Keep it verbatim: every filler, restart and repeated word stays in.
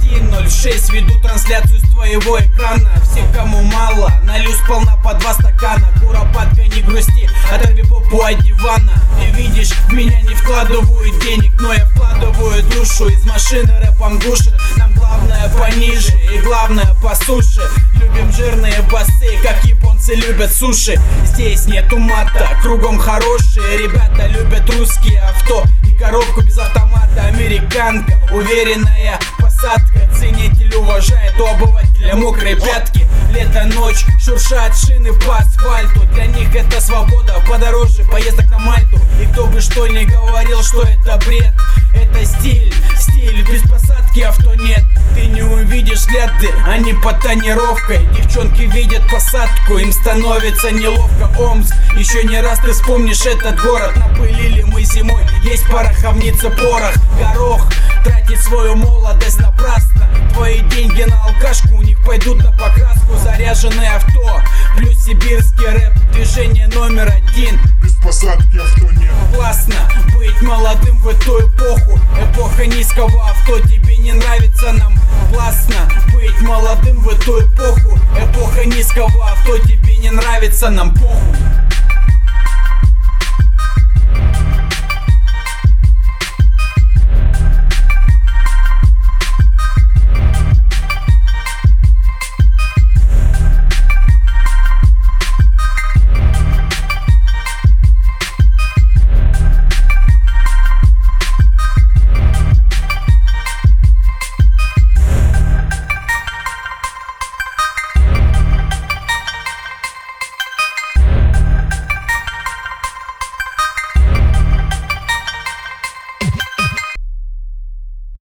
один ноль шесть веду трансляцию с твоего экрана. Все, кому мало, налью сполна по два стакана. Куропатка, не грусти, оторви попу от дивана. Ты видишь, в меня не вкладывают денег, но я вкладываю душу. Из машины рэпом душит, нам главное пониже и главное по суше. Любим жирные басы, как японцы любят суши. Здесь нету мата, кругом хорошие ребята. Любят русские авто и коробку без автомата. Американка, уверенная посадка. Ценитель уважает у обывателя мокрые пятки. Лето, ночь, шуршат шины по асфальту. Для них это свобода, подороже поездок на Мальту. И кто бы что ни говорил, что это бред, это стиль, стиль, без посадки авто нет. Ты не увидишь следы, они под тонировкой. Девчонки видят посадку, им становится неловко. Омск, еще не раз ты вспомнишь этот город. Напылили мы зимой, есть пороховница порох. Горох тратит свою молодость напрасно. Твои деньги на алкашку, у них пойдут на покраску. Заряженное авто, плюс сибирский рэп. Движение номер один, без посадки авто нет. Классно быть молодым в эту эпоху. Эпоха низкого авто, тебе не нравится, нам классно быть молодым в эту эпоху. Эпоха низкого авто, тебе не нравится, нам похуй.